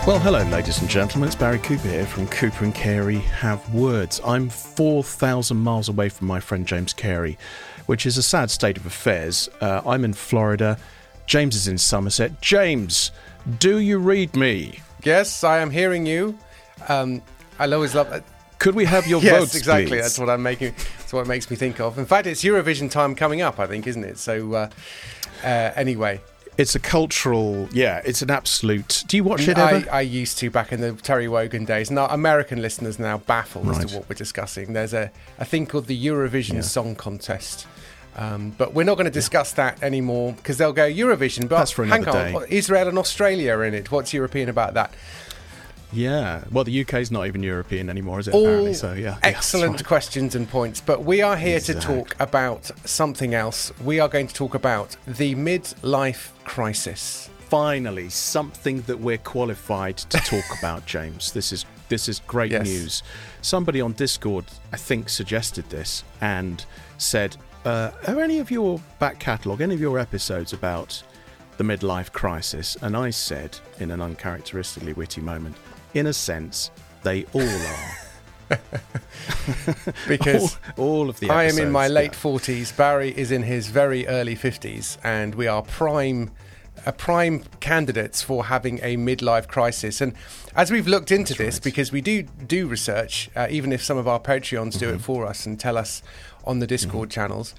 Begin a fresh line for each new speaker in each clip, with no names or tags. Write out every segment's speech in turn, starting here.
Well, hello, ladies and gentlemen. It's Barry Cooper here from Cooper and Carey Have Words. I'm 4,000 miles away from my friend James Carey, which is a sad state of affairs. I'm in Florida. James is in Somerset. James, do you read me?
Yes, I am hearing you. I always love.
Could we have your
yes,
votes,
exactly.
please?
That's what I'm making. That's what it makes me think of. In fact, it's Eurovision time coming up, I think, isn't it? So, anyway.
It's a cultural, it's an absolute... Do you watch it ever?
I used to back in the Terry Wogan days. And our American listeners are now baffled
Right.
as to what we're discussing. There's a thing called the Eurovision Song Contest. But we're not going to discuss that anymore because they'll go Eurovision. But
That's for another
hang on,
day.
Israel and Australia are in it. What's European about that?
Yeah. Well, the UK's not even European anymore, is it?
All
apparently, so yeah.
excellent
That's right.
questions and points. But we are here to
Exactly.
talk about something else. We are going to talk about the midlife crisis.
Finally, something that we're qualified to talk about, James. This is great
Yes.
news. Somebody on Discord, I think, suggested this and said, are any of your back catalogue, any of your episodes about the midlife crisis? And I said, in an uncharacteristically witty moment, in a sense, they all are.
Because
all of the
I
episodes.
am in my late
yeah.
40s. Barry is in his very early 50s. And we are prime candidates for having a midlife crisis. And as we've looked into this,
right.
because we do research, even if some of our Patreons do it for us and tell us on the Discord channels,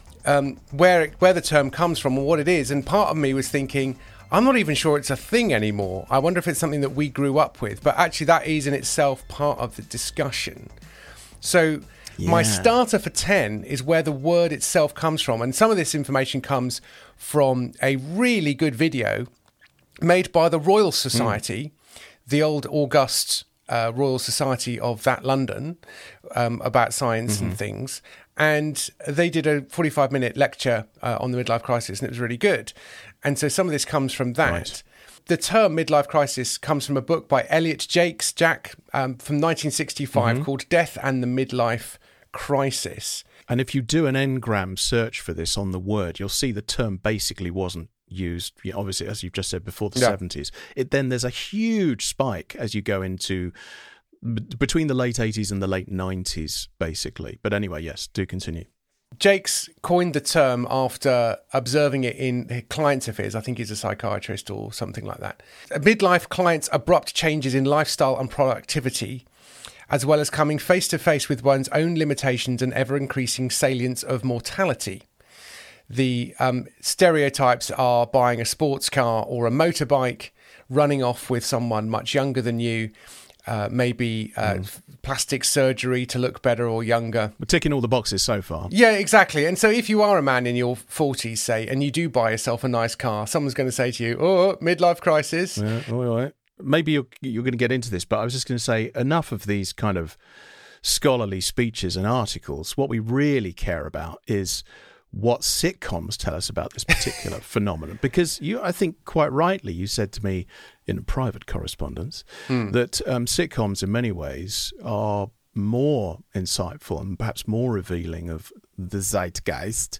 where the term comes from or what it is. And part of me was thinking, I'm not even sure it's a thing anymore. I wonder if it's something that we grew up with. But actually, that is in itself part of the discussion. So my starter for 10 is where the word itself comes from. And some of this information comes from a really good video made by the Royal Society, the old august Royal Society of that London, about science and things. And they did a 45-minute lecture on the midlife crisis, and it was really good. And so some of this comes from that.
Right.
The term midlife crisis comes from a book by Elliot Jack from 1965 called Death and the Midlife Crisis.
And if you do an Ngram search for this on the word, you'll see the term basically wasn't used, obviously, as you've just said, before the 70s. Then there's a huge spike as you go into between the late 80s and the late 90s, basically. But anyway, yes, do continue.
Jakes coined the term after observing it in clients of his. I think he's a psychiatrist or something like that. Midlife clients' abrupt changes in lifestyle and productivity, as well as coming face to face with one's own limitations and ever-increasing salience of mortality. The stereotypes are buying a sports car or a motorbike, running off with someone much younger than you, maybe plastic surgery to look better or younger.
We're ticking all the boxes so far.
Yeah, exactly. And so if you are a man in your 40s, say, and you do buy yourself a nice car, someone's going to say to you, oh, midlife crisis.
Yeah, all right. Maybe you're going to get into this, but I was just going to say enough of these kind of scholarly speeches and articles. What we really care about is what sitcoms tell us about this particular phenomenon. Because I think quite rightly, you said to me in a private correspondence that sitcoms in many ways are more insightful and perhaps more revealing of the zeitgeist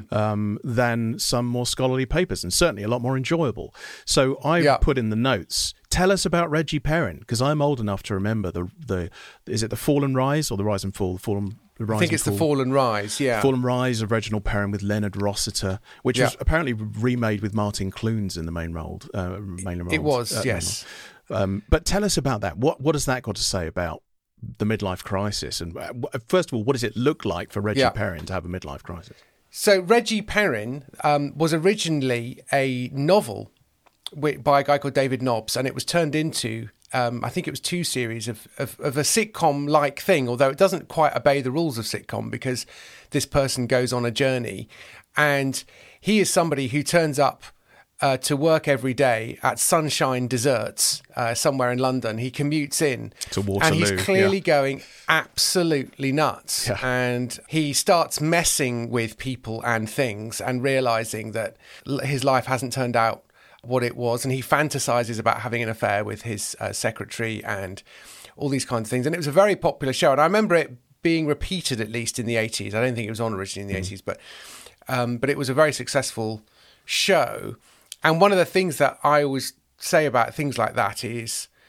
than some more scholarly papers, and certainly a lot more enjoyable. So I put in the notes, tell us about Reggie Perrin, because I'm old enough to remember is it The Fall and Rise or The Rise and Fall?
I think it's The Fall and Rise, yeah.
Fall and Rise of Reginald Perrin with Leonard Rossiter, which was apparently remade with Martin Clunes in the main role.
It was, yes.
But tell us about that. What has that got to say about the midlife crisis? And first of all, what does it look like for Reggie Perrin to have a midlife crisis?
So Reggie Perrin was originally a novel by a guy called David Nobbs, and it was turned into I think it was 2 series of a sitcom-like thing, although it doesn't quite obey the rules of sitcom, because this person goes on a journey, and he is somebody who turns up to work every day at Sunshine Desserts somewhere in London. He commutes in
to Waterloo,
and he's clearly going absolutely nuts. Yeah. And he starts messing with people and things and realising that his life hasn't turned out what it was, and he fantasizes about having an affair with his secretary and all these kinds of things. And it was a very popular show, and I remember it being repeated at least in the 80s. I don't think it was on originally in the 80s, but it was a very successful show. And one of the things that I always say about things like that is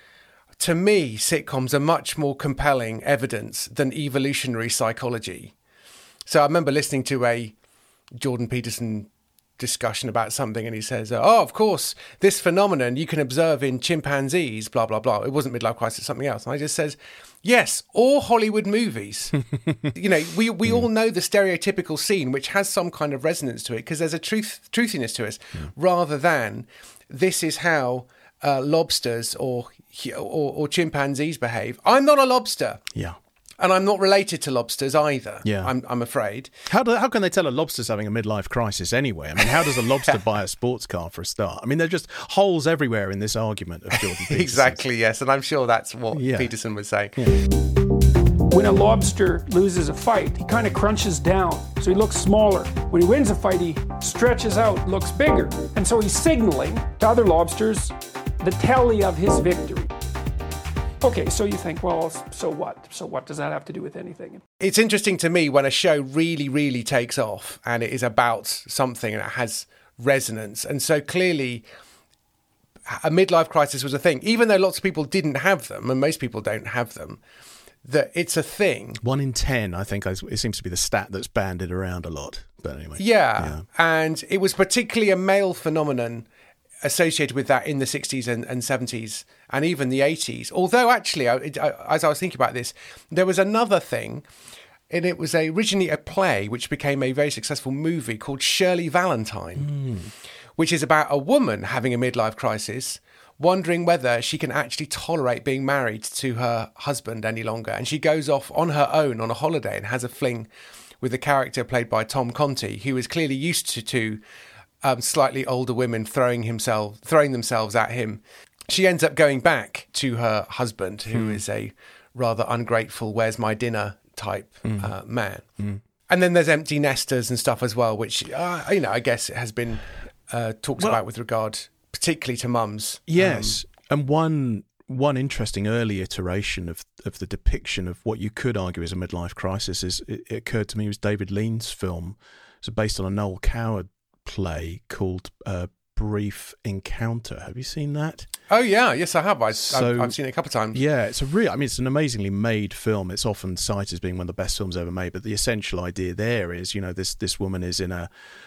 to me, sitcoms are much more compelling evidence than evolutionary psychology. So I remember listening to a Jordan Peterson discussion about something, and he says, oh, of course, this phenomenon you can observe in chimpanzees, blah, blah, blah. It wasn't midlife crisis, something else. And I just says, yes, or Hollywood movies. We all know the stereotypical scene, which has some kind of resonance to it because there's a truthiness to it, rather than this is how lobsters or chimpanzees behave. I'm not a lobster.
Yeah.
And I'm not related to lobsters either,
yeah.
I'm afraid.
How can they tell a lobster's having a midlife crisis anyway? I mean, how does a lobster buy a sports car for a start? I mean, there are just holes everywhere in this argument of Jordan Peterson.
Exactly, yes. And I'm sure that's what Peterson was saying.
Yeah.
When a lobster loses a fight, he kind of crunches down, so he looks smaller. When he wins a fight, he stretches out, looks bigger. And so he's signaling to other lobsters the tally of his victory. Okay, so you think, well, so what? So what does that have to do with anything?
It's interesting to me when a show really, really takes off and it is about something and it has resonance. And so clearly a midlife crisis was a thing, even though lots of people didn't have them, and most people don't have them, that it's a thing.
1 in 10, I think, it seems to be the stat that's banded around a lot. But anyway.
Yeah. And it was particularly a male phenomenon associated with that in the 60s and 70s and even the 80s. Although actually, as I was thinking about this, there was another thing, and it was originally a play which became a very successful movie called Shirley Valentine, which is about a woman having a midlife crisis, wondering whether she can actually tolerate being married to her husband any longer. And she goes off on her own on a holiday and has a fling with a character played by Tom Conti, who is clearly used to slightly older women throwing themselves at him. She ends up going back to her husband, who is a rather ungrateful, where's my dinner type man. And then there's empty nesters and stuff as well, which, I guess it has been talked about with regard particularly to mums.
Yes. And one interesting early iteration of the depiction of what you could argue is a midlife crisis it occurred to me was David Lean's film. It's based on a Noel Coward play called Brief Encounter. Have you seen that?
Oh yeah, yes I have. I've seen it a couple of times.
Yeah, it's it's an amazingly made film. It's often cited as being one of the best films ever made. But the essential idea there is, this woman is in a,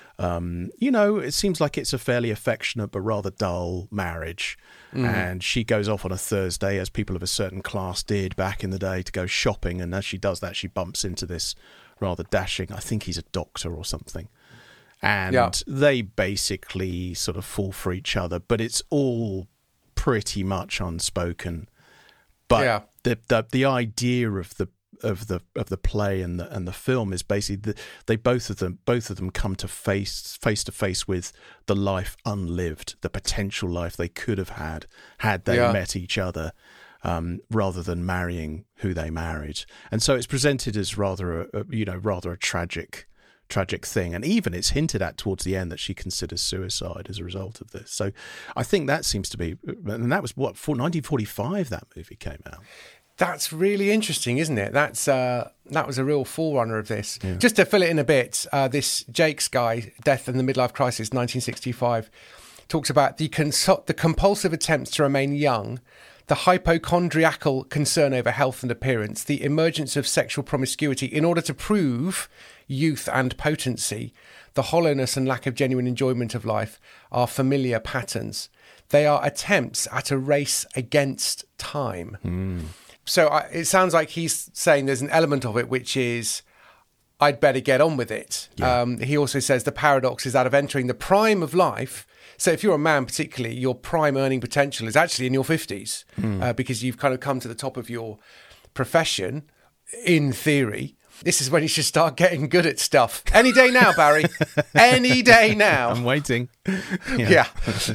it seems like it's a fairly affectionate but rather dull marriage, and she goes off on a Thursday, as people of a certain class did back in the day, to go shopping. And as she does that, she bumps into this rather dashing, I think he's a doctor or something. And they basically sort of fall for each other, but it's all pretty much unspoken. But the idea of the play and the film is basically they both of them come to face to face with the life unlived, the potential life they could have had they met each other, rather than marrying who they married. And so it's presented as rather a tragic thing, and even it's hinted at towards the end that she considers suicide as a result of this. So I think that seems to be, and that was 1945 that movie came out.
That's really interesting, isn't it? That was a real forerunner of this. Yeah. Just to fill it in a bit, this Jakes guy, Death and the Midlife Crisis, 1965, talks about the compulsive attempts to remain young, the hypochondriacal concern over health and appearance, the emergence of sexual promiscuity in order to prove youth and potency, the hollowness and lack of genuine enjoyment of life are familiar patterns. They are attempts at a race against time. So it sounds like he's saying there's an element of it which is, I'd better get on with it. Yeah. He also says the paradox is that of entering the prime of life. So if you're a man particularly, your prime earning potential is actually in your 50s because you've kind of come to the top of your profession, in theory. This is when you should start getting good at stuff. Any day now, Barry. Any day now.
I'm waiting.
Yeah.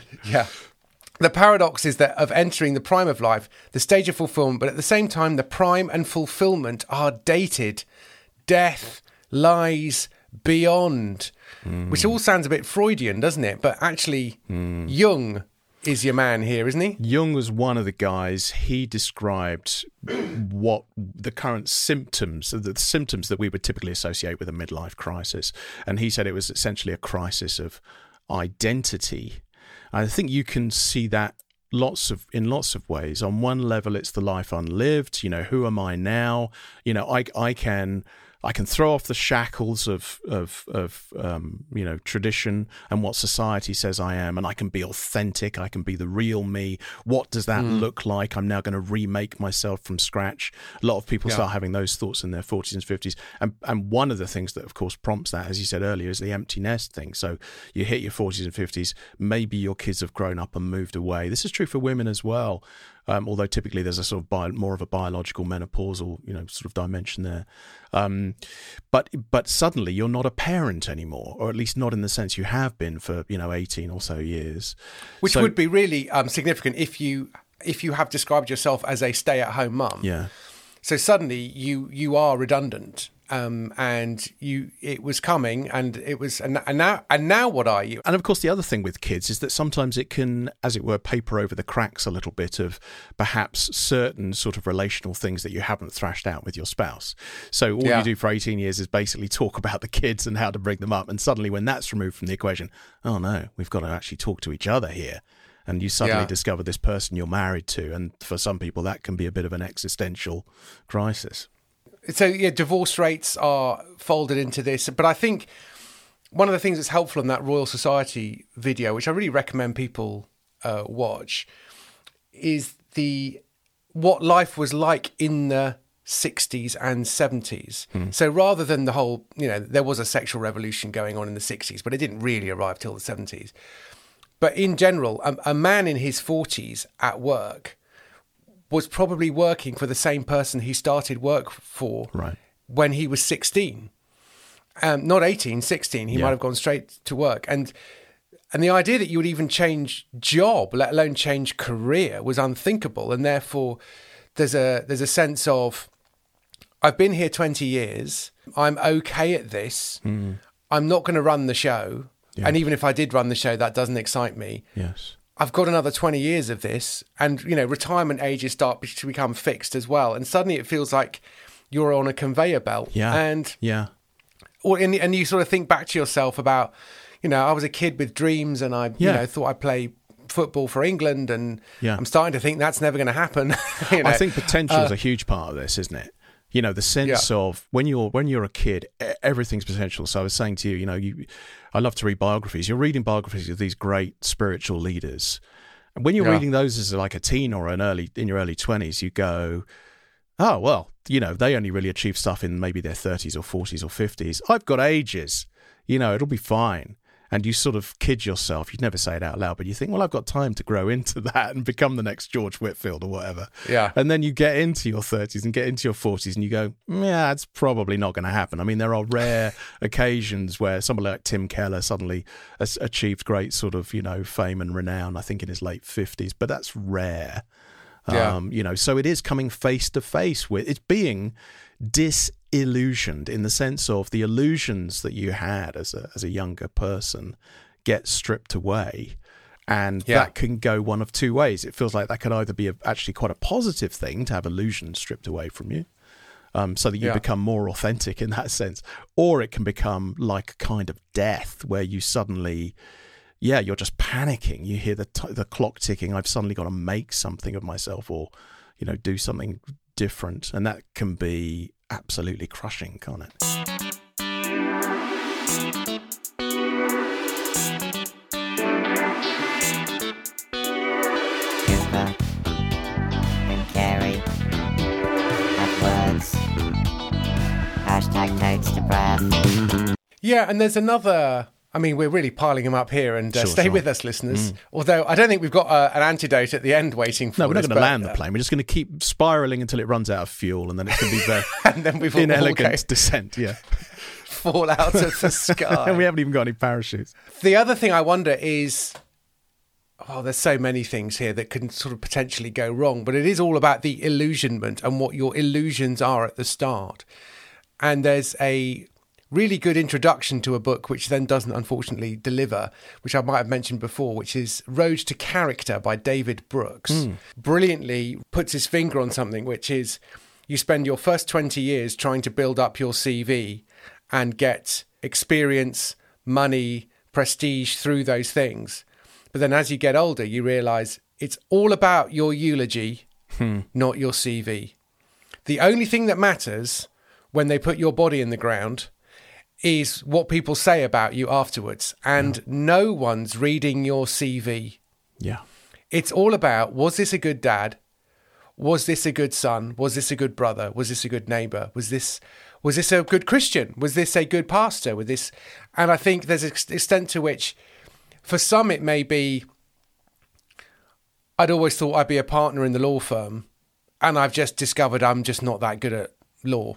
The paradox is that of entering the prime of life, the stage of fulfillment, but at the same time, the prime and fulfillment are dated. Death lies beyond, which all sounds a bit Freudian, doesn't it? But actually, Jung is your man here, isn't he?
Jung was one of the guys. He described what the current symptoms, the symptoms that we would typically associate with a midlife crisis. And he said it was essentially a crisis of identity. I think you can see that in lots of ways. On one level, it's the life unlived. You know, who am I now? You know, I can throw off the shackles of you know, tradition and what society says I am, and I can be authentic. I can be the real me. What does that look like? I'm now going to remake myself from scratch. A lot of people start having those thoughts in their 40s and 50s, and one of the things that, of course, prompts that, as you said earlier, is the empty nest thing. So you hit your 40s and 50s, maybe your kids have grown up and moved away. This is true for women as well. Although typically there's a sort of more of a biological menopausal, you know, sort of dimension there. But suddenly you're not a parent anymore, or at least not in the sense you have been for, you know, 18 or so years.
Which would be really significant if you have described yourself as a stay-at-home mum.
Yeah.
So suddenly you are redundant. And it was coming, and it was, and now what are you?
And of course, the other thing with kids is that sometimes it can, as it were, paper over the cracks a little bit of perhaps certain sort of relational things that you haven't thrashed out with your spouse. So all you do for 18 years is basically talk about the kids and how to bring them up. And suddenly when that's removed from the equation, oh no, we've got to actually talk to each other here. And you suddenly discover this person you're married to. And for some people, that can be a bit of an existential crisis.
So, yeah, divorce rates are folded into this. But I think one of the things that's helpful in that Royal Society video, which I really recommend people watch, is what life was like in the 60s and 70s. So rather than the whole, you know, there was a sexual revolution going on in the 60s, but it didn't really arrive till the 70s. But in general, a man in his 40s at work was probably working for the same person he started work for when he was 16. Not 18, 16. He might have gone straight to work. And the idea that you would even change job, let alone change career, was unthinkable. And therefore, there's a sense of, I've been here 20 years. I'm okay at this. I'm not going to run the show. Yeah. And even if I did run the show, that doesn't excite me.
Yes.
I've got another 20 years of this, and, you know, retirement ages start to become fixed as well. And suddenly it feels like you're on a conveyor belt.
Yeah.
And you sort of think back to yourself about, you know, I was a kid with dreams, and I, you know, thought I'd play football for England, and I'm starting to think that's never going to happen. You know?
I think potential is a huge part of this, isn't it? You know, the sense of when you're a kid, everything's potential. So I was saying to you, you know, I love to read biographies. You're reading biographies of these great spiritual leaders. And when you're reading those as like a teen or in your early 20s, you go, oh, well, you know, they only really achieve stuff in maybe their 30s or 40s or 50s. I've got ages, you know, it'll be fine. And you sort of kid yourself. You'd never say it out loud, but you think, well, I've got time to grow into that and become the next George Whitfield or whatever. Yeah. And then you get into your 30s and get into your 40s and you go, yeah, it's probably not going to happen. I mean, there are rare occasions where somebody like Tim Keller suddenly has achieved great sort of, you know, fame and renown, I think in his late 50s, but that's rare. You know, so it is coming face to face with, it's being disillusioned in the sense of the illusions that you had as a younger person get stripped away, and that can go one of two ways. It feels like that could either be actually quite a positive thing to have illusions stripped away from you, so that you become more authentic in that sense, or it can become like a kind of death where you suddenly you're just panicking. You hear the clock ticking. I've suddenly got to make something of myself, or, you know, do something different. And that can be absolutely crushing, can't it?
Cooper and Carey have words. Hashtag notes to breath.
Yeah, and there's another... I mean, we're really piling them up here, and stay with us, listeners. Although I don't think we've got an antidote at the end waiting for us.
No, we're not going to land the plane. We're just going to keep spiralling until it runs out of fuel, and then it's going to be very
and then we've
inelegant descent,
fall out of the sky.
And we haven't even got any parachutes.
The other thing I wonder is, there's so many things here that can sort of potentially go wrong, but it is all about the illusionment and what your illusions are at the start. And there's a really good introduction to a book which then doesn't unfortunately deliver, which I might have mentioned before, which is Road to Character by David Brooks. Brilliantly puts his finger on something, which is you spend your first 20 years trying to build up your CV and get experience, money, prestige through those things. But then as you get older, you realise It's all about your eulogy, not your CV. The only thing that matters when they put your body in the ground is what people say about you afterwards. And no one's reading your CV.
Yeah.
It's all about, was this a good dad? Was this a good son? Was this a good brother? Was this a good neighbor? Was this a good Christian? Was this a good pastor? And I think there's an extent to which, for some, it may be, I'd always thought I'd be a partner in the law firm, and I've just discovered I'm just not that good at law.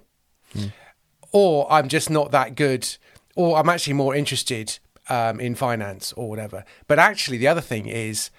Or I'm just not that good, or I'm actually more interested in finance or whatever. But actually, the other thing is,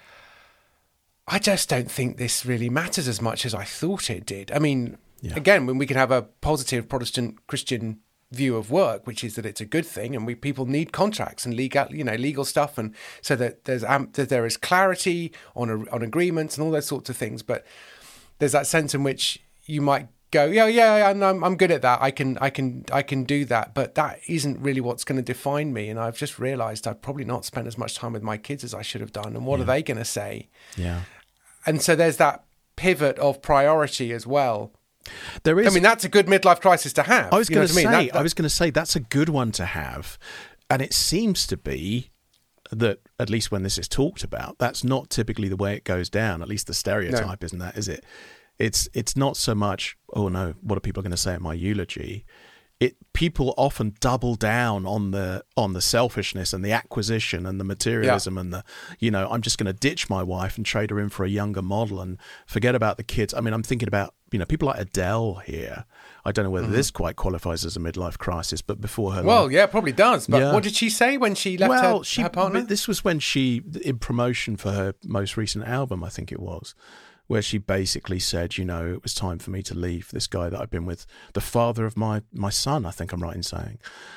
I just don't think this really matters as much as I thought it did. I mean, again, when we can have a positive Protestant Christian view of work, which is that it's a good thing, and people need contracts and legal stuff, and so that there is clarity on agreements and all those sorts of things. But there's that sense in which you might go, I'm good at that. I can do that, but that isn't really what's going to define me. And I've just realised I've probably not spent as much time with my kids as I should have done. And what are they going to say?
Yeah.
And so there's that pivot of priority as well.
There is.
I mean, that's a good midlife crisis to have.
I was going to say that's a good one to have, and it seems to be that, at least when this is talked about, that's not typically the way it goes down. At least the stereotype isn't that, is it? It's not so much, oh no, what are people going to say at my eulogy? People often double down on the selfishness and the acquisition and the materialism and the, I'm just going to ditch my wife and trade her in for a younger model and forget about the kids. I mean, I'm thinking about, people like Adele here. I don't know whether this quite qualifies as a midlife crisis, but before her
life, yeah, probably does. But what did she say when she left her partner?
This was when she, in promotion for her most recent album, I think it was, where she basically said, it was time for me to leave this guy that I've been with, the father of my son, I think I'm right in saying.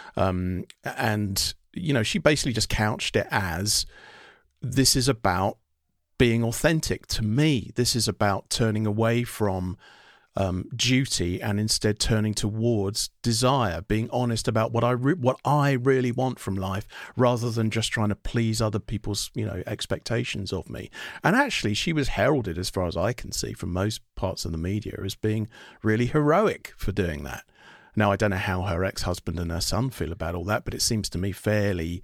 And, she basically just couched it as, this is about being authentic to me. This is about turning away from duty and instead turning towards desire, being honest about what I really want from life, rather than just trying to please other people's expectations of me. And actually, she was heralded, as far as I can see, from most parts of the media, as being really heroic for doing that. Now, I don't know how her ex-husband and her son feel about all that, but it seems to me fairly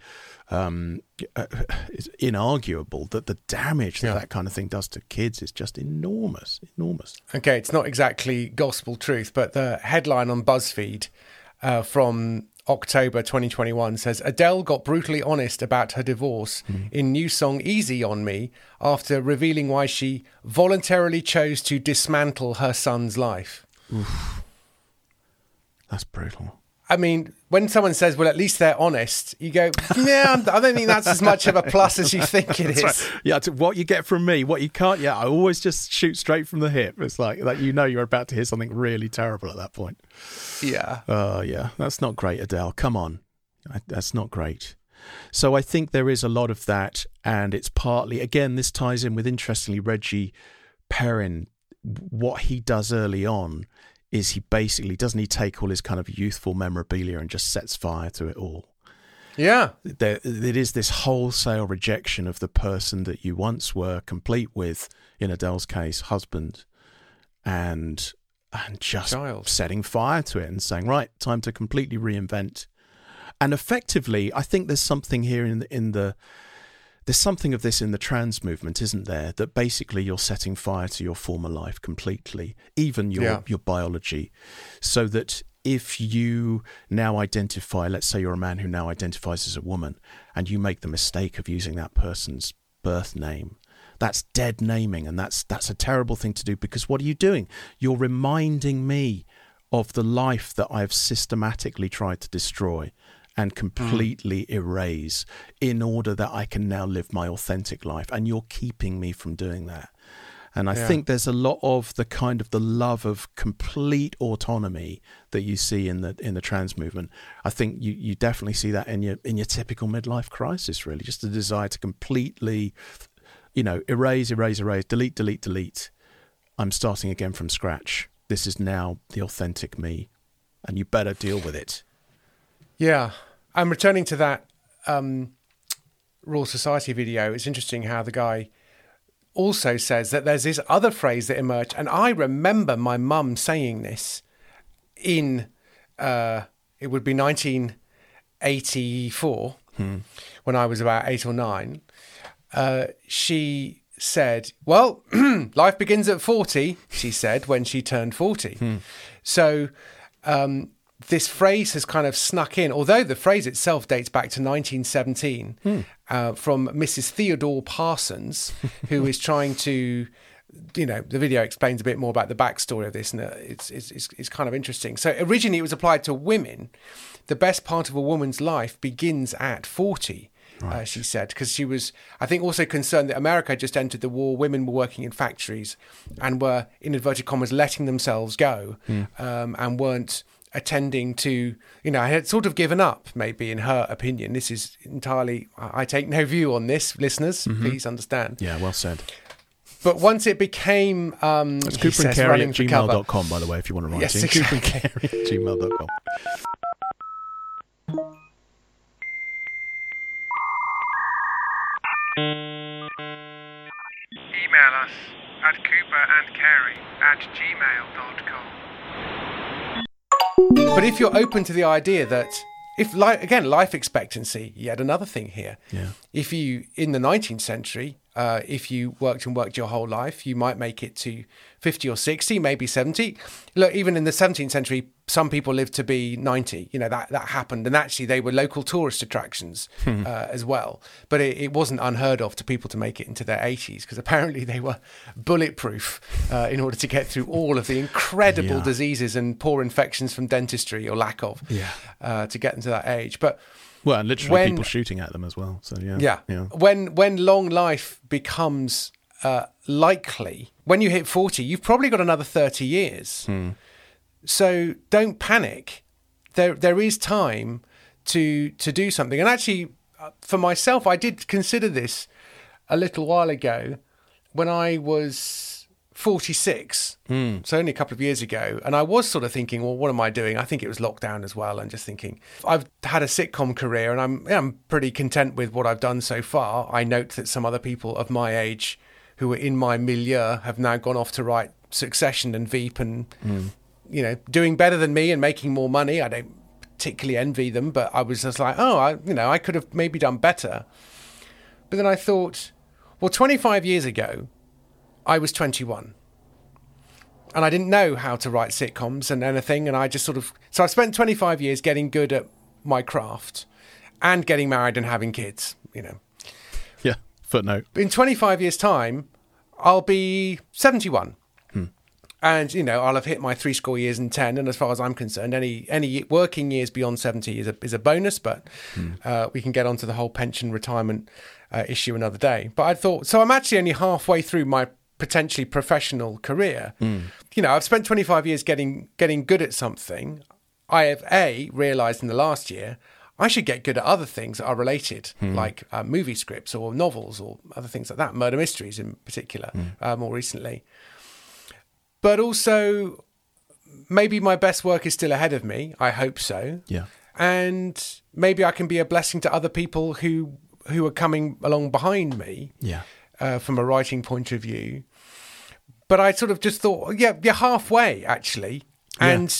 inarguable that the damage that kind of thing does to kids is just enormous.
Okay, it's not exactly gospel truth, but the headline on BuzzFeed from October 2021 says, Adele got brutally honest about her divorce in new song Easy on Me after revealing why she voluntarily chose to dismantle her son's life.
Oof. That's brutal.
I mean, when someone says, well, at least they're honest, you go, yeah, I don't think that's as much of a plus as you think it is.
Right. Yeah, what you get from me, what you can't, I always just shoot straight from the hip. It's like that, you're about to hear something really terrible at that point.
Yeah.
Yeah, that's not great, Adele. Come on. That's not great. So I think there is a lot of that, and it's partly, again, this ties in with, interestingly, Reggie Perrin. What he does early on is he basically, doesn't he take all his kind of youthful memorabilia and just sets fire to it all?
Yeah.
It is this wholesale rejection of the person that you once were, complete with, in Adele's case, husband, and just setting fire to it and saying, right, time to completely reinvent. And effectively, I think there's something here there's something of this in the trans movement, isn't there? That basically you're setting fire to your former life completely, even your biology, so that if you now identify, let's say you're a man who now identifies as a woman, and you make the mistake of using that person's birth name, that's dead naming, and that's a terrible thing to do, because what are you doing? You're reminding me of the life that I've systematically tried to destroy and completely erase in order that I can now live my authentic life. And you're keeping me from doing that. And I think there's a lot of the kind of the love of complete autonomy that you see in the trans movement. I think you definitely see that in your typical midlife crisis, really. Just the desire to completely, erase, delete. I'm starting again from scratch. This is now the authentic me, and you better deal with it.
Yeah, I'm returning to that Royal Society video. It's interesting how the guy also says that there's this other phrase that emerged, and I remember my mum saying this in it would be 1984 when I was about 8 or 9. She said, well, life begins at 40, she said, when she turned 40. So this phrase has kind of snuck in, although the phrase itself dates back to 1917 from Mrs. Theodore Parsons, who is trying to, the video explains a bit more about the backstory of this, and it's kind of interesting. So originally it was applied to women. The best part of a woman's life begins at 40. Right. She said, because she was, I think, also concerned that America had just entered the war. Women were working in factories and were, in inverted commas, letting themselves go and weren't attending to, I had sort of given up, maybe, in her opinion. This is entirely, I take no view on this, listeners, please understand.
Yeah, well said.
But once it became...
It's cooperandcarey@gmail.com, by the way, if you want to write
yes,
in.
Exactly.
cooperandcarey@gmail.com.
Email us at cooperandcarey@gmail.com. But if you're open to the idea that, life expectancy, yet another thing here.
Yeah.
If you, in the 19th century, if you worked your whole life, you might make it to 50 or 60, maybe 70. Look, even in the 17th century, some people lived to be 90. That happened. And actually, they were local tourist attractions as well. But it wasn't unheard of to people to make it into their 80s, because apparently they were bulletproof in order to get through all of the incredible diseases and poor infections from dentistry, or lack of, to get them to that age. But
well, and literally people shooting at them as well. So yeah.
When long life becomes likely, when you hit 40, you've probably got another 30 years. So don't panic. There is time to do something. And actually, for myself, I did consider this a little while ago when I was 46, so only a couple of years ago. And I was sort of thinking, well, what am I doing? I think it was lockdown as well. And just thinking, I've had a sitcom career and I'm pretty content with what I've done so far. I note that some other people of my age who are in my milieu have now gone off to write Succession and Veep and, doing better than me and making more money. I don't particularly envy them, but I was just like, I could have maybe done better. But then I thought, well, 25 years ago, I was 21 and I didn't know how to write sitcoms and anything. And I just so I spent 25 years getting good at my craft and getting married and having kids,
Yeah, footnote.
In 25 years' time, I'll be 71. And, I'll have hit my 70 years and 10. And as far as I'm concerned, any working years beyond 70 is a bonus. But we can get onto the whole pension retirement issue another day. But I thought, so I'm actually only halfway through my potentially professional career. I've spent 25 years getting good at something. I have realised in the last year I should get good at other things that are related, like movie scripts or novels or other things like that, murder mysteries in particular, more recently. But also, maybe my best work is still ahead of me. I hope so.
Yeah.
And maybe I can be a blessing to other people who are coming along behind me.
Yeah.
From a writing point of view. But I sort of just thought, you're halfway, actually. And,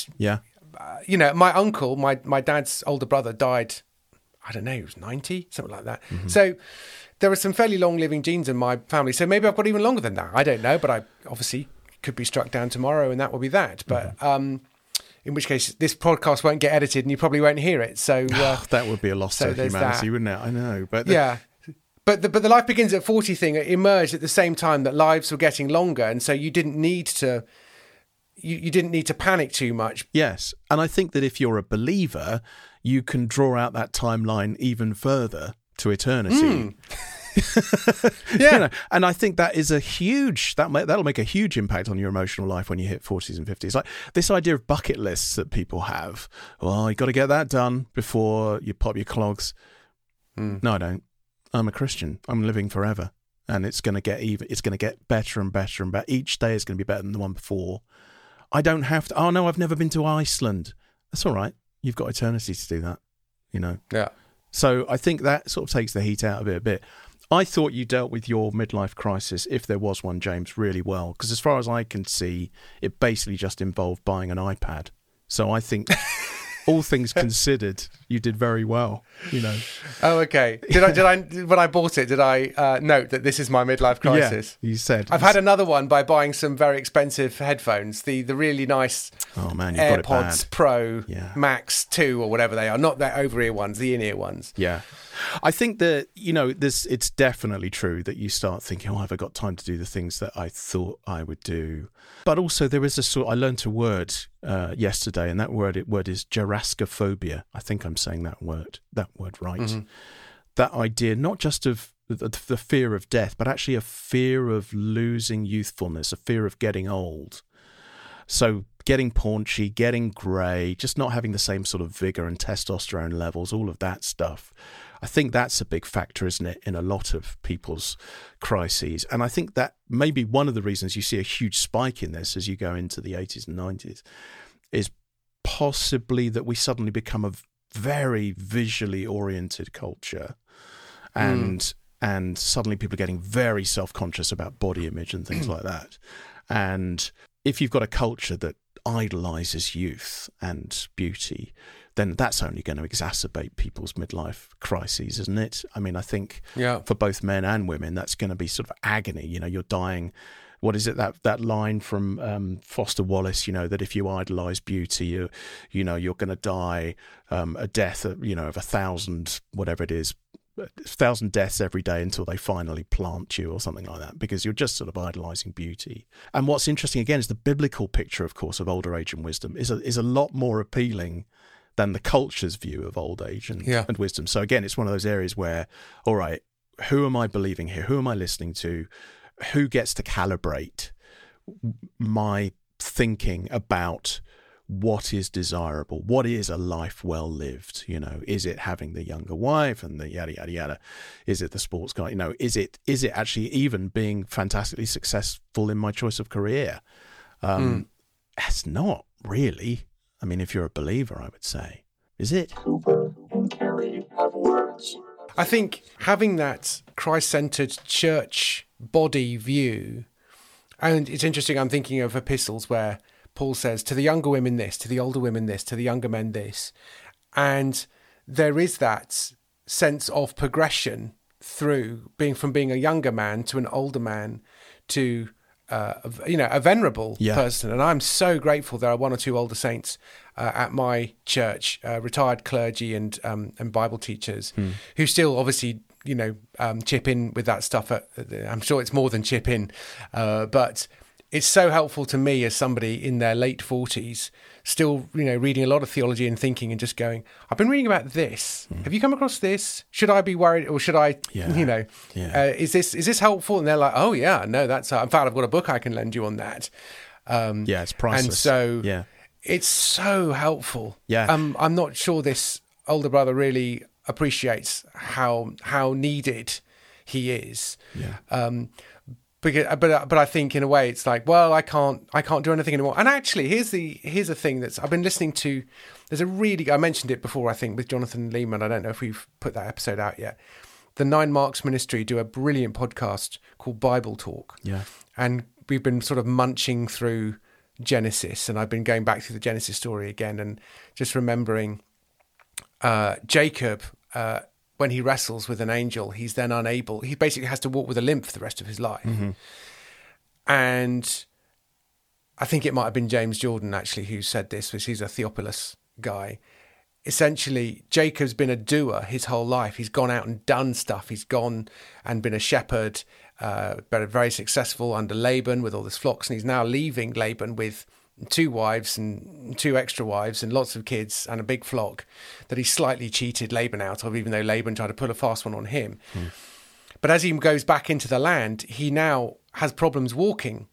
my uncle, my dad's older brother died, I don't know, he was 90, something like that. So there are some fairly long-living genes in my family. So maybe I've got even longer than that. I don't know, but I obviously could be struck down tomorrow and that will be that. But in which case this podcast won't get edited and you probably won't hear it. So
that would be a loss to humanity, wouldn't it? I know. But
But the life begins at 40 thing emerged at the same time that lives were getting longer, and so you didn't need to panic too much.
Yes, and I think that if you're a believer, you can draw out that timeline even further to eternity. And I think that is that'll make a huge impact on your emotional life when you hit 40s and 50s. Like this idea of bucket lists that people have. Well, you got to get that done before you pop your clogs. No, I don't. I'm a Christian. I'm living forever, and it's going to get better and better and better. Each day is going to be better than the one before. I don't have to. Oh no, I've never been to Iceland. That's all right. You've got eternity to do that. Yeah. So I think that sort of takes the heat out of it a bit. I thought you dealt with your midlife crisis, if there was one, James, really well. Because as far as I can see, it basically just involved buying an iPad. So I think, all things considered, you did very well, you know.
Oh, okay. Did I when I bought it, did I note that this is my midlife crisis?
Yeah, you said.
I've had another one by buying some very expensive headphones, the really nice
oh man, you've got it bad.
AirPods Pro
Yeah.
Max 2 or whatever they are, not the over-ear ones, the in-ear ones.
Yeah. I think that, you know, it's definitely true that you start thinking, oh, have I got time to do the things that I thought I would do? But also there is I learned a word yesterday, and that word is geraskophobia. I think I'm saying that word right. Mm-hmm. That idea, not just of the fear of death, but actually a fear of losing youthfulness, a fear of getting old. So getting paunchy, getting grey, just not having the same sort of vigour and testosterone levels, all of that stuff. I think that's a big factor, isn't it, in a lot of people's crises. And I think that maybe one of the reasons you see a huge spike in this as you go into the 80s and 90s is possibly that we suddenly become a very visually oriented culture. And suddenly people are getting very self-conscious about body image and things like that. And if you've got a culture that idolizes youth and beauty, then that's only going to exacerbate people's midlife crises, isn't it? I mean, I think for both men and women, that's going to be sort of agony. You know, you're dying. What is it, that line from Foster Wallace, you know, that if you idolize beauty, you're going to die a death, of 1,000, whatever it is, 1,000 deaths every day until they finally plant you or something like that, because you're just sort of idolizing beauty. And what's interesting, again, is the biblical picture, of course, of older age and wisdom is a lot more appealing than the culture's view of old age and wisdom. So again, it's one of those areas where, all right, who am I believing here? Who am I listening to? Who gets to calibrate my thinking about what is desirable? What is a life well lived? You know, is it having the younger wife and the yada, yada, yada? Is it the sports guy? You know, is it actually even being fantastically successful in my choice of career? It's not really. I mean, if you're a believer, I would say. Is it?
Cooper and Carey have words.
I think having that Christ-centered church body view, and it's interesting, I'm thinking of epistles where Paul says to the younger women this, to the older women this, to the younger men this. And there is that sense of progression through from being a younger man to an older man to a venerable person. And I'm so grateful there are one or two older saints at my church, retired clergy and Bible teachers who still obviously, chip in with that stuff. I'm sure it's more than chip in, but it's so helpful to me as somebody in their late 40s, still, reading a lot of theology and thinking and just going, I've been reading about this. Have you come across this? Should I be worried or should I, is this helpful? And they're like, oh yeah, no, that's, in fact, I've got a book I can lend you on that.
It's priceless.
And so it's so helpful.
Yeah.
I'm not sure this older brother really appreciates how needed he is.
Yeah.
But I think in a way it's like, well, I can't do anything anymore. And actually, here's a thing that's I've been listening to. There's I mentioned it before, I think, with Jonathan Lehman. I don't know if we've put that episode out yet. The Nine Marks Ministry do a brilliant podcast called Bible Talk.
Yeah.
And we've been sort of munching through Genesis, and I've been going back through the Genesis story again and just remembering Jacob. When he wrestles with an angel, he's then unable. He basically has to walk with a limp for the rest of his life. Mm-hmm. And I think it might have been James Jordan, actually, who said this, because he's a Theophilus guy. Essentially, Jacob's been a doer his whole life. He's gone out and done stuff. He's gone and been a shepherd, but very successful under Laban with all his flocks. And he's now leaving Laban with 2 wives and 2 extra wives and lots of kids and a big flock that he slightly cheated Laban out of, even though Laban tried to pull a fast one on him. But as he goes back into the land, he now has problems walking.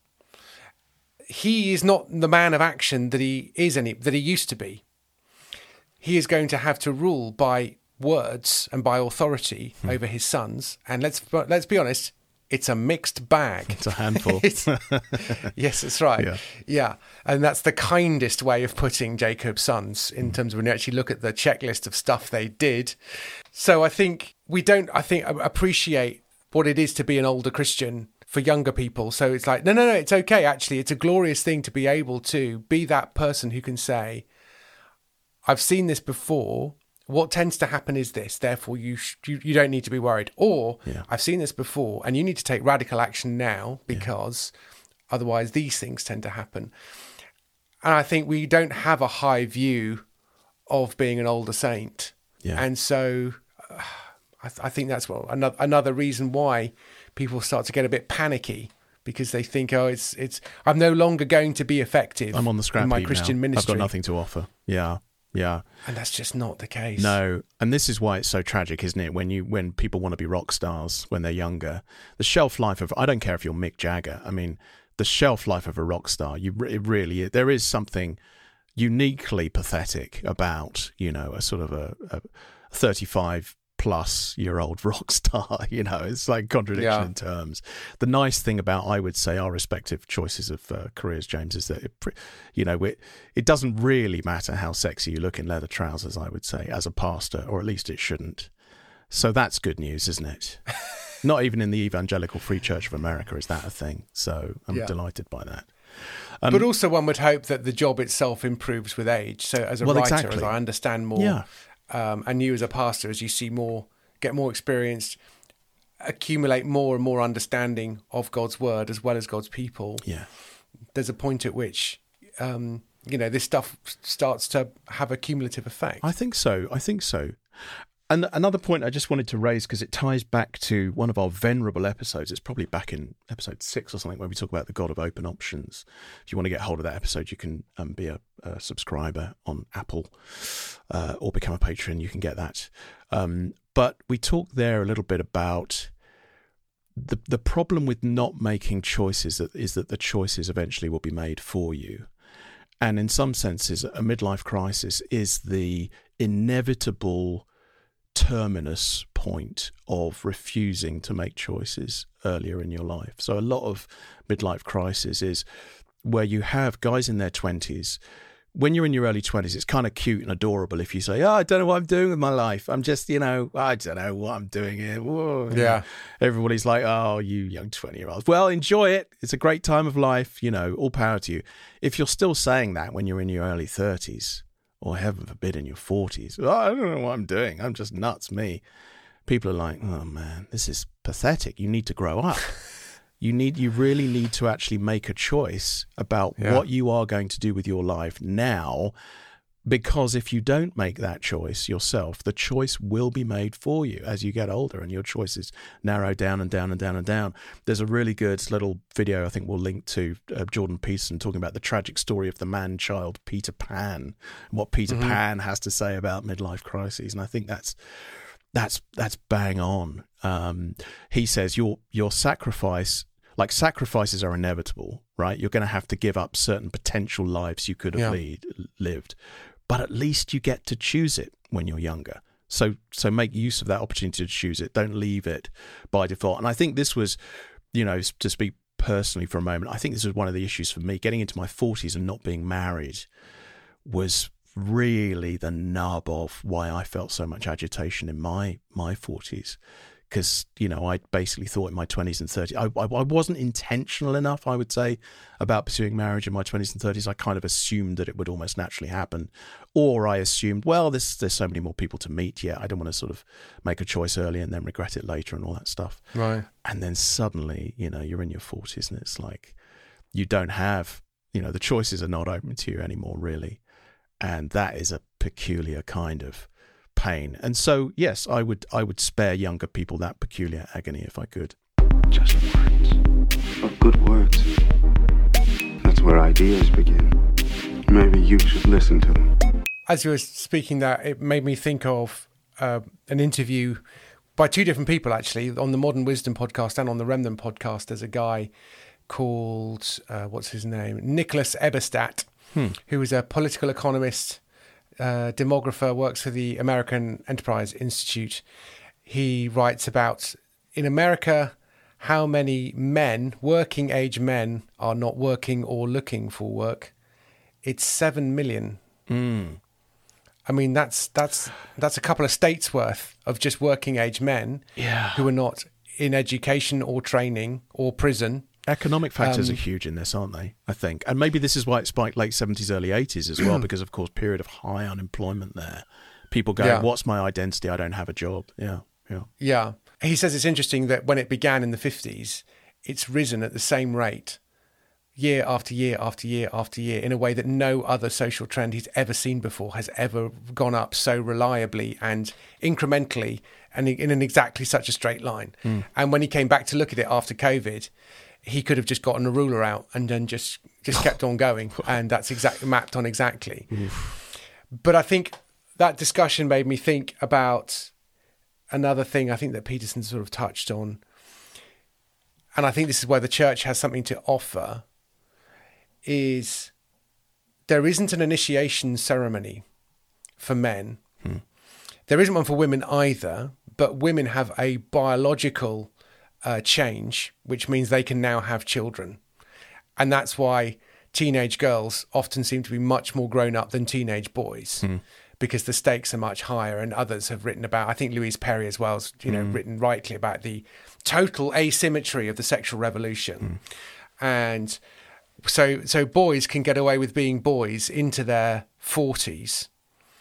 He is not the man of action that he used to be. He is going to have to rule by words and by authority over his sons. And let's be honest, it's a mixed bag.
It's a handful.
Yes, that's right. Yeah. And that's the kindest way of putting Jacob's sons in terms of when you actually look at the checklist of stuff they did. So I think we don't, appreciate what it is to be an older Christian for younger people. So it's like, no, it's okay. Actually, it's a glorious thing to be able to be that person who can say, I've seen this before. What tends to happen is this, therefore you don't need to be worried. Or I've seen this before and you need to take radical action now because otherwise these things tend to happen. And I think we don't have a high view of being an older saint. Yeah. And so I think that's another reason why people start to get a bit panicky, because they think, it's I'm no longer going to be effective.
I'm on the scrap
in my
heap
Christian
now.
ministry.
I've got nothing to offer. Yeah.
And that's just not the case.
No. And this is why it's so tragic, isn't it? When people want to be rock stars when they're younger, the shelf life of, I don't care if you're Mick Jagger. I mean, the shelf life of a rock star, there is something uniquely pathetic about, a sort of a 35-plus-year-old rock star. It's like contradiction in terms. The nice thing about, I would say, our respective choices of careers, James, is that it doesn't really matter how sexy you look in leather trousers, I would say, as a pastor, or at least it shouldn't. So that's good news, isn't it? Not even in the Evangelical Free Church of America is that a thing. So I'm delighted by that.
But also one would hope that the job itself improves with age. So as a writer, as I understand more, and you as a pastor, as you see more, get more experience, accumulate more and more understanding of God's word as well as God's people. Yeah, there's a point at which this stuff starts to have a cumulative effect.
I think so. And another point I just wanted to raise, because it ties back to one of our venerable episodes. It's probably back in episode 6 or something, where we talk about the God of open options. If you want to get hold of that episode, you can be a subscriber on Apple or become a patron. You can get that. But we talked there a little bit about the problem with not making choices is that the choices eventually will be made for you. And in some senses, a midlife crisis is the inevitable terminus point of refusing to make choices earlier in your life. So a lot of midlife crisis is where you have guys in their 20s. When you're in your early 20s, it's kind of cute and adorable if you say, I don't know what I'm doing with my life. I'm just, I don't know what I'm doing here. Whoa. Yeah. Everybody's like, oh, you young 20-year-olds. Well, enjoy it. It's a great time of life. All power to you. If you're still saying that when you're in your early 30s, or heaven forbid in your 40s, I don't know what I'm doing. I'm just nuts, me. People are like, oh man, this is pathetic. You need to grow up. You really need to actually make a choice about what you are going to do with your life now, because if you don't make that choice yourself, the choice will be made for you as you get older, and your choices narrow down and down and down and down. There's a really good little video I think we'll link to, Jordan Peterson talking about the tragic story of the man-child Peter Pan, and what Peter Pan has to say about midlife crises, and I think that's bang on. He says your sacrifices are inevitable, right? You're going to have to give up certain potential lives you could have lived, but at least you get to choose it when you're younger. So make use of that opportunity to choose it. Don't leave it by default. And I think this was, to speak personally for a moment, I think this was one of the issues for me. Getting into my 40s and not being married was really the nub of why I felt so much agitation in my 40s. Because, I basically thought in my 20s and 30s, I wasn't intentional enough, I would say, about pursuing marriage in my 20s and 30s. I kind of assumed that it would almost naturally happen. Or I assumed, well, there's so many more people to meet yet. I don't want to sort of make a choice early and then regret it later and all that stuff. Right. And then suddenly, you're in your 40s and it's like you don't have, the choices are not open to you anymore, really. And that is a peculiar kind of pain. And so, yes, I would spare younger people that peculiar agony if I could.
Just words, but good words. That's where ideas begin. Maybe you should listen to them.
As you were speaking that, it made me think of an interview by two different people, actually, on the Modern Wisdom podcast and on the Remnant podcast. There's a guy called, what's his name? Nicholas Eberstadt, who is a political economist, demographer, works for the American Enterprise Institute. He writes about, in America, how many men, working age men, are not working or looking for work. It's 7 million. I mean, that's a couple of states worth of just working age men who are not in education or training or prison.
Economic factors are huge in this, aren't they? I think. And maybe this is why it spiked late 70s, early 80s as well, because, of course, period of high unemployment there. People going, what's my identity? I don't have a job. Yeah.
He says it's interesting that when it began in the 50s, it's risen at the same rate year after year after year after year in a way that no other social trend he's ever seen before has ever gone up so reliably and incrementally and in an exactly such a straight line. And when he came back to look at it after COVID, he could have just gotten a ruler out and then just kept on going. And that's exactly mapped on exactly. But I think that discussion made me think about another thing I think that Peterson sort of touched on. And I think this is where the church has something to offer, is there isn't an initiation ceremony for men. There isn't one for women either, but women have a biological change, which means they can now have children. And that's why teenage girls often seem to be much more grown up than teenage boys, because the stakes are much higher. And others have written about, I think Louise Perry as well has written rightly about the total asymmetry of the sexual revolution. And so boys can get away with being boys into their 40s.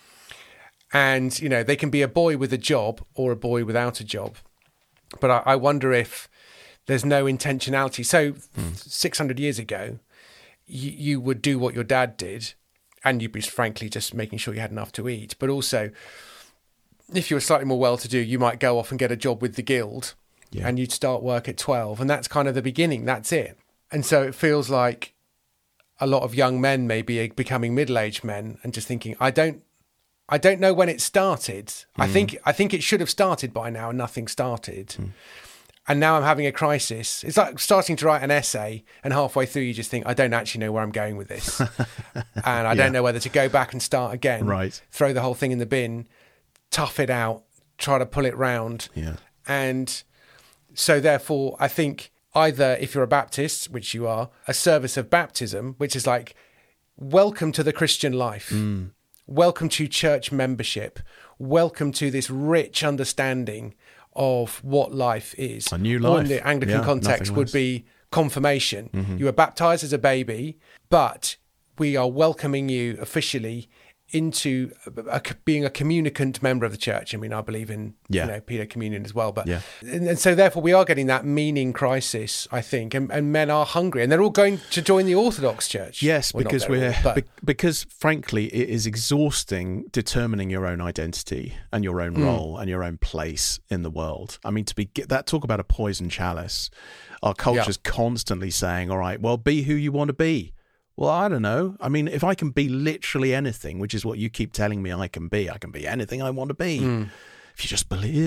And, they can be a boy with a job or a boy without a job. But I wonder if there's no intentionality. So 600 years ago, you would do what your dad did, and you'd be frankly just making sure you had enough to eat. But also, if you were slightly more well-to-do, you might go off and get a job with the guild, and you'd start work at 12. And that's kind of the beginning. That's it. And so it feels like a lot of young men may be becoming middle-aged men and just thinking, I don't know when it started. I think it should have started by now, and nothing started. And now I'm having a crisis. It's like starting to write an essay, and halfway through you just think, I don't actually know where I'm going with this. And I don't know whether to go back and start again, throw the whole thing in the bin, tough it out, try to pull it round. And so therefore, I think either if you're a Baptist, which you are, a service of baptism, which is like, welcome to the Christian life. Welcome to church membership. Welcome to this rich understanding of what life is.
A new life.
Or in the Anglican context would be confirmation. You were baptized as a baby, but we are welcoming you officially into being a communicant member of the church. I mean, I believe in Peter communion as well. But and so therefore we are getting that meaning crisis, I think, and men are hungry, and they're all going to join the Orthodox Church.
Yes, well, because frankly, it is exhausting determining your own identity and your own role and your own place in the world. I mean, talk about a poison chalice. Our culture's constantly saying, all right, well, be who you want to be. Well, I don't know. I mean, if I can be literally anything, which is what you keep telling me I can be anything I want to be. If you just believe,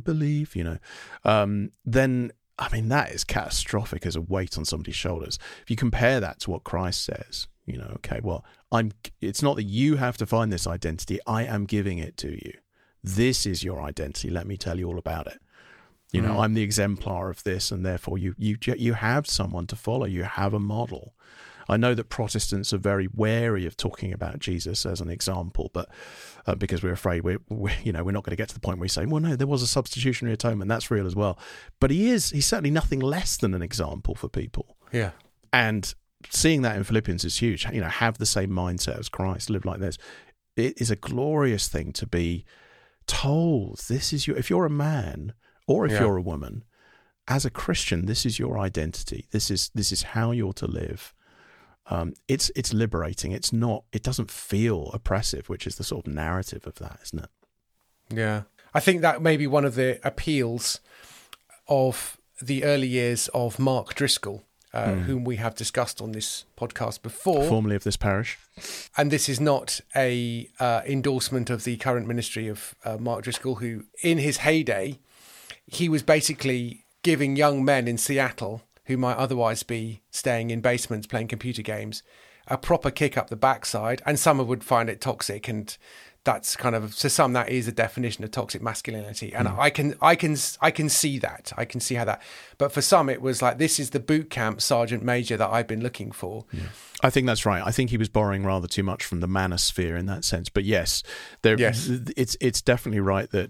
then, I mean, that is catastrophic as a weight on somebody's shoulders. If you compare that to what Christ says, okay, well, it's not that you have to find this identity. I am giving it to you. This is your identity. Let me tell you all about it. I'm the exemplar of this, and therefore you have someone to follow. You have a model. I know that Protestants are very wary of talking about Jesus as an example, but because we're afraid we're not going to get to the point where we say, well, no, there was a substitutionary atonement. That's real as well. But he's certainly nothing less than an example for people. Yeah. And seeing that in Philippians is huge. Have the same mindset as Christ, live like this. It is a glorious thing to be told, this is if you're a man or if you're a woman, as a Christian, this is your identity. This is how you're to live. It's liberating. It doesn't feel oppressive, which is the sort of narrative of that, isn't it?
Yeah. I think that may be one of the appeals of the early years of Mark Driscoll, whom we have discussed on this podcast before.
Formerly of this parish.
And this is not a endorsement of the current ministry of Mark Driscoll, who in his heyday, he was basically giving young men in Seattle who might otherwise be staying in basements playing computer games, a proper kick up the backside. And some would find it toxic, and that's kind of, to some, that is a definition of toxic masculinity. And I can see that. I can see how that. But for some, it was like, this is the boot camp sergeant major that I've been looking for. Yeah.
I think that's right. I think he was borrowing rather too much from the manosphere in that sense. But yes, it's definitely right that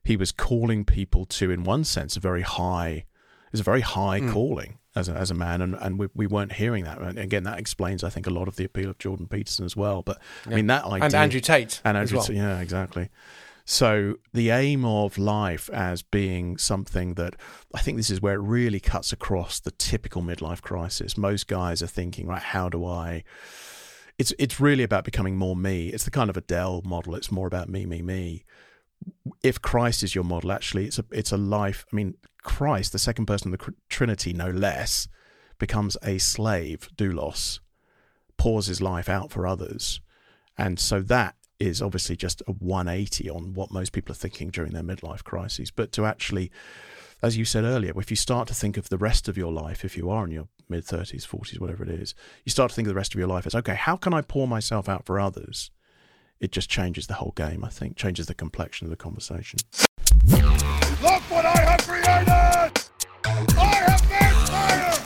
he was calling people to, in one sense, a very high calling as a man, and we weren't hearing that. And again, that explains, I think, a lot of the appeal of Jordan Peterson as well. But I mean, that idea,
and Andrew Tate
as well.
well.
Yeah, exactly. So the aim of life as being something that, I think this is where it really cuts across the typical midlife crisis. Most guys are thinking, right, how do I... It's really about becoming more me. It's the kind of Adele model. It's more about me. If Christ is your model, actually, it's a life. I mean, Christ, the second person of the Trinity, no less, becomes a slave, doulos, pours his life out for others. And so that is obviously just a 180 on what most people are thinking during their midlife crises. But to actually, as you said earlier, if you start to think of the rest of your life, if you are in your mid-30s, 40s, whatever it is, you start to think of the rest of your life as, okay, how can I pour myself out for others? It just changes the whole game, I think, changes the complexion of the conversation.
Look what I have created! I have made fire!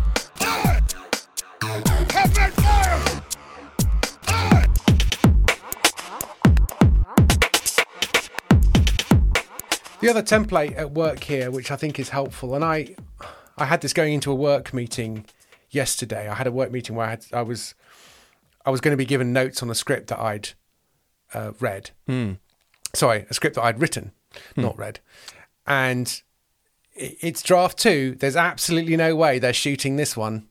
I have made fire!
The other template at work here, which I think is helpful, and I had this going into a work meeting yesterday. I had a work meeting where I was going to be given notes on a script that I'd read. Sorry, a script that I'd written, not read. And it's draft 2. There's absolutely no way they're shooting this one.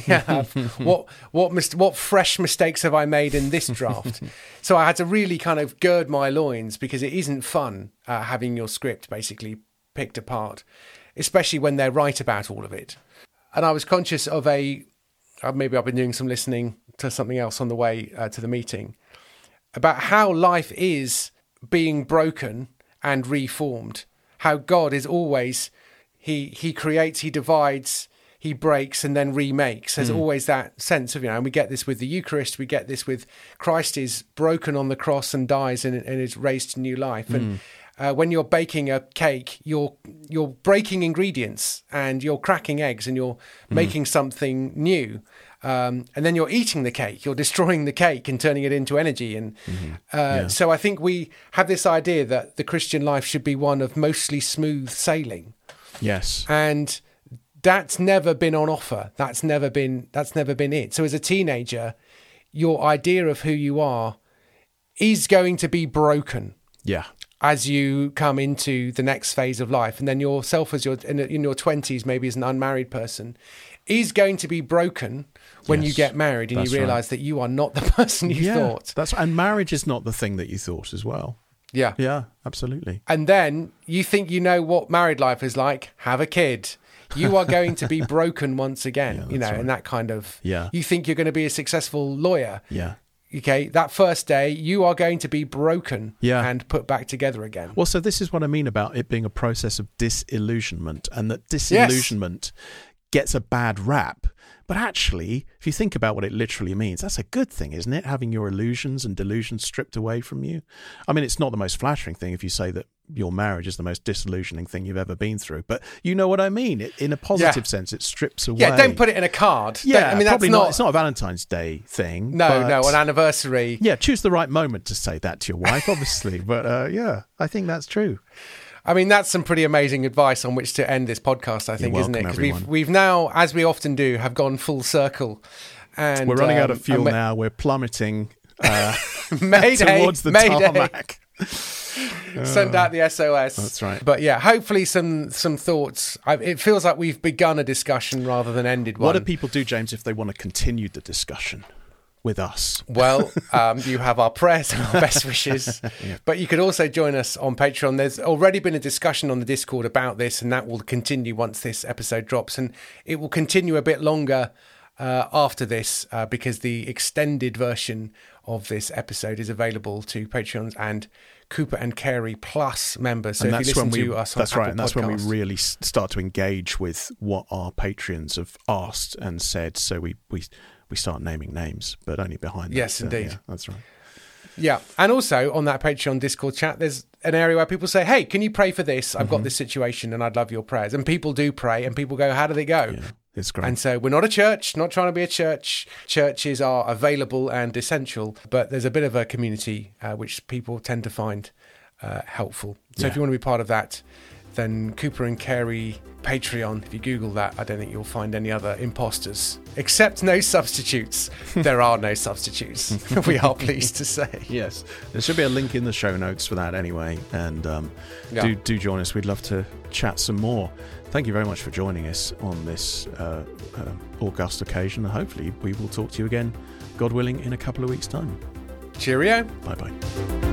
What fresh mistakes have I made in this draft? So I had to really kind of gird my loins, because it isn't fun having your script basically picked apart, especially when they're right about all of it. And I was conscious of maybe I've been doing some listening to something else on the way to the meeting, about how life is being broken and reformed, how God is always, he creates, he divides, he breaks and then remakes. There's always that sense of, and we get this with the Eucharist, we get this with Christ is broken on the cross and dies and is raised to new life. And when you're baking a cake, you're breaking ingredients and you're cracking eggs and you're making something new. And then you're eating the cake, you're destroying the cake and turning it into energy. And so I think we have this idea that the Christian life should be one of mostly smooth sailing.
Yes.
And that's never been on offer. That's never been it. So as a teenager, your idea of who you are is going to be broken.
Yeah.
As you come into the next phase of life, and then yourself as in your 20s, maybe as an unmarried person, is going to be broken when you get married and you realise that you are not the person you thought.
And marriage is not the thing that you thought as well.
Yeah.
Yeah, absolutely.
And then you think you know what married life is like. Have a kid. You are going to be broken once again, and that kind of, you think you're going to be a successful lawyer.
Yeah.
Okay, that first day, you are going to be broken and put back together again.
Well, so this is what I mean about it being a process of disillusionment, and that disillusionment gets a bad rap. But actually, if you think about what it literally means, that's a good thing, isn't it? Having your illusions and delusions stripped away from you. I mean, it's not the most flattering thing if you say that your marriage is the most disillusioning thing you've ever been through. But you know what I mean? In a positive sense, it strips away.
Yeah, don't put it in a card.
Yeah,
I mean,
probably
that's not...
It's not a Valentine's Day thing.
No, an anniversary.
Yeah, choose the right moment to say that to your wife, obviously. But I think that's true.
I mean, that's some pretty amazing advice on which to end this podcast, I think, isn't it? Because we've now, as we often do, have gone full circle. And
we're running out of fuel now. We're plummeting
Mayday,
towards the tarmac.
Send out the SOS.
That's right.
But yeah, hopefully some thoughts. It feels like we've begun a discussion rather than ended one.
What do people do, James, if they want to continue the discussion with us?
Well, you have our prayers and our best wishes, but you could also join us on Patreon. There's already been a discussion on the Discord about this, and that will continue once this episode drops, and it will continue a bit longer after this because the extended version of this episode is available to Patreons and Cooper and Carey Plus members. So if you listen to us on Apple
and that's when we
Podcasts,
really start to engage with what our Patreons have asked and said. So we start naming names, but only behind that.
Yes, indeed.
Yeah, that's right.
Yeah. And also on that Patreon Discord chat, there's an area where people say, hey, can you pray for this? I've got this situation and I'd love your prayers. And people do pray, and people go, how do they go?
Yeah, it's great.
And so we're not a church, not trying to be a church. Churches are available and essential, but there's a bit of a community which people tend to find helpful. So if you want to be part of that, then Cooper and Carey Patreon, if you Google that, I don't think you'll find any other imposters, except no substitutes. There are no substitutes, we are pleased to say.
Yes, there should be a link in the show notes for that anyway, and do join us. We'd love to chat some more. Thank you very much for joining us on this august occasion. Hopefully we will talk to you again, God willing, in a couple of weeks' time.
Cheerio.
Bye-bye.